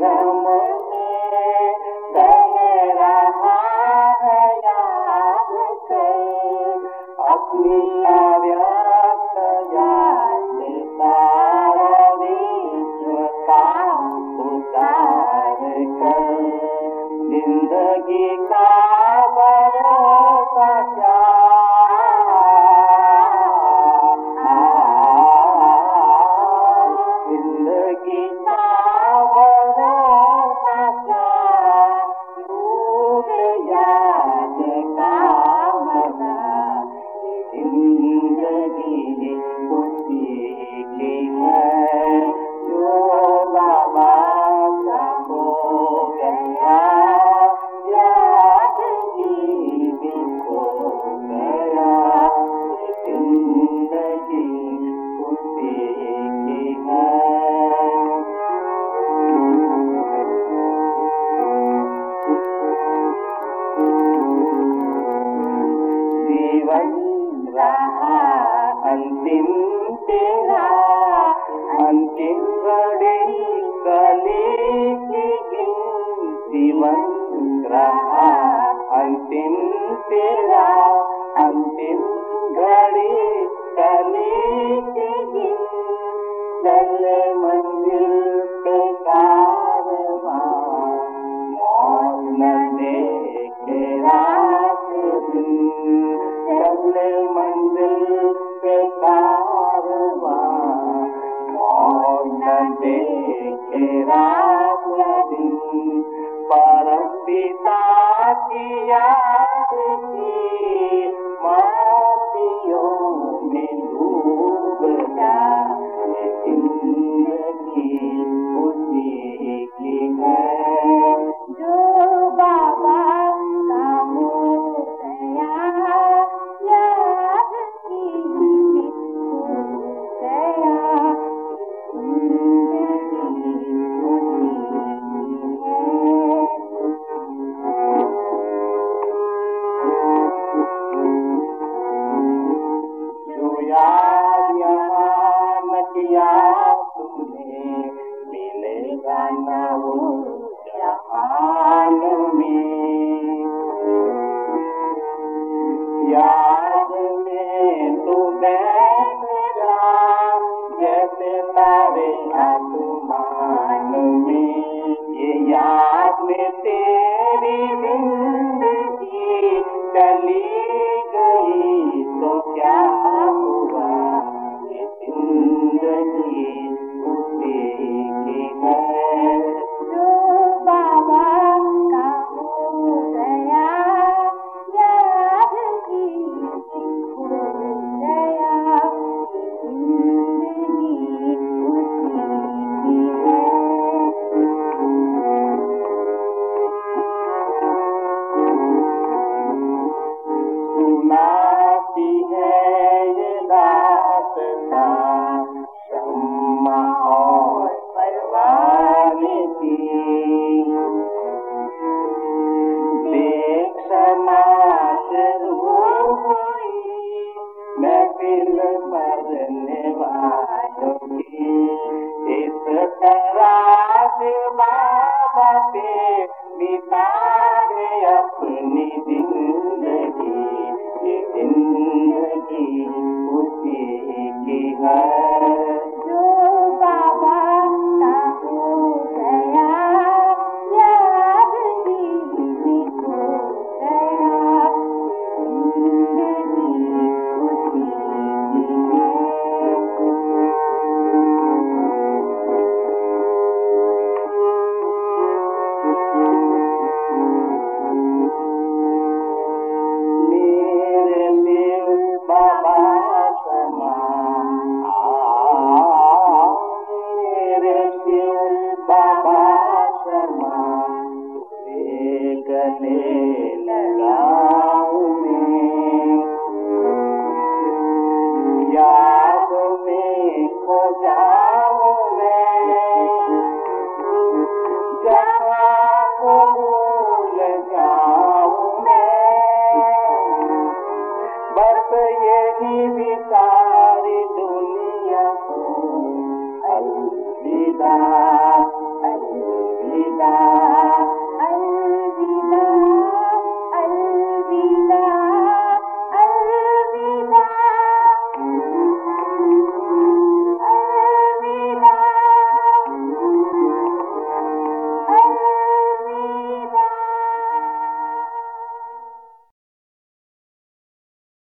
दिलम में बह रहा है याद कर अपनी अव्यक्त याद सारा विश्व का पुकार कर जिंदगी का भरोसा क्या जिंदगी का भरोसा क्या झूठ याद का मजा जिंदगी खुशी की है जो बाबा का हो गया याद जीवित हो गया जिंदगी खुशी की है जीवन रहा अंतिम तेरा अंतिम घड़ी कली की जीवन रहा अंतिम तेरा अंतिम घड़ी कली की चल मंजिल पे कारवां मौत न देखे रात दिन चल मंजिल पे कारवां मौत न देखे रात दिन परम पिता की याद की मातियों में डूब जा जिंदगी खुशी की है जो बाबा का हो गया याद की हो गया जिंदगी खुशी है जो याद यहाँ न किया तुमने मिलेगा न वो जहान में याद में तू बैठ जा जैसे तारे आसमान में ये याद में तेरी जिंदगी चली गई तो क्या हुआ ये जिंदगी खुशी की है जो बाबा का हो गया याद की हो गया जिंदगी खुशी की है सुनाती है ये दास्तां शम्मा और परवाने की देख समाज रूह हुई महफिल मरने वालों की इस तरह से बाबा पे बिता दे अपनी जिंदगी ये जिंदगी खुशी की है